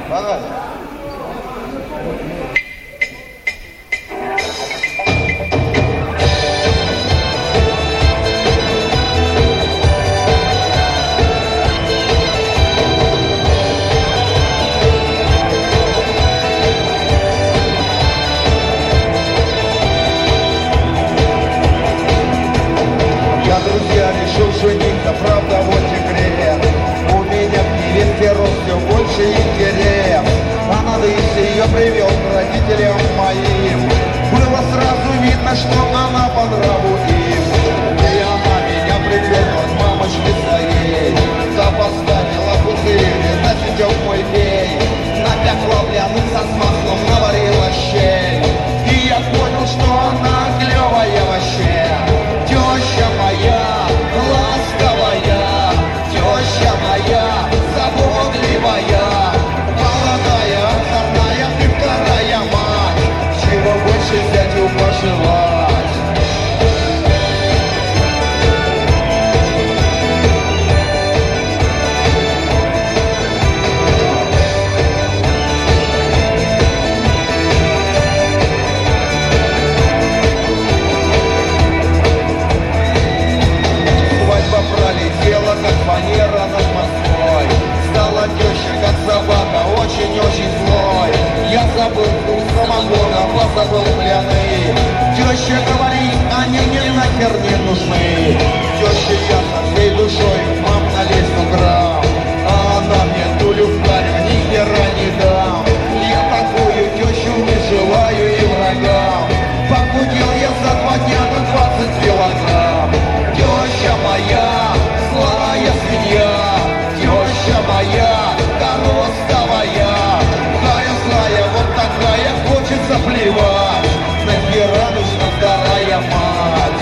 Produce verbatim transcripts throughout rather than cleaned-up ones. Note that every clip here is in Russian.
Погнали. Друзья, решил жениться, правда, вот секрет. У меня к невесте рос все больше интерес. А надо, если ее привел к родителям моим, было сразу видно, что она по нраву им. И она меня привела к мамочке своей. Та поставила пузырь, значит, мой пей. Напекла блянуться с маслом, наварила щей. И я понял, что она клевая вообще. Теща моя, ласковая, теща моя, заботливая, молодая, озорная, ты вторая мать, чего больше зятю пожелать. Пролетела, как фанера над Москвой. Стала теща, как собака, очень-очень злой. Я забыл вкус самогона, позабыл пляны. Теща говорит, они мне нахер не нужны. Теща я со всей душой, мам, налезь в грамм. А она мне дулю в карю, ни хера не дам. Я такую тещу не желаю и врагам. Похудел я за два дня на двадцать килограмм. Теща моя, злая свинья, теща моя, коростовая, злая, злая, вот такая, хочется плевать, нахера нужна вторая мать.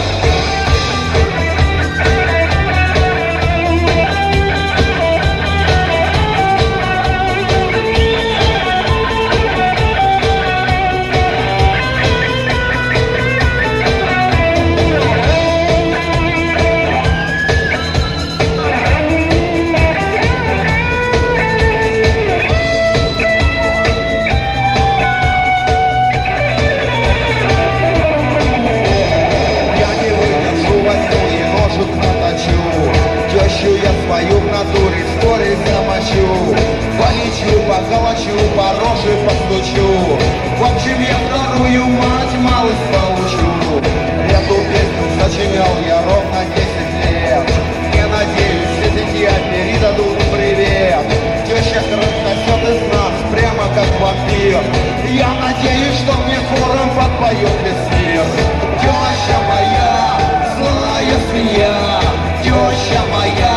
Тещу я свою в натуре вскоре замочу. Полечу, поколочу, по роже постучу. В общем, я вторую мать малость получу. Эту песню сочинял я ровно десять лет. Не надеюсь, эти я передадут привет. Теща рассосет из нас прямо как вампир. Я надеюсь, что мне хором подпоет весь мир. Теща моя, злая свинья, теща моя,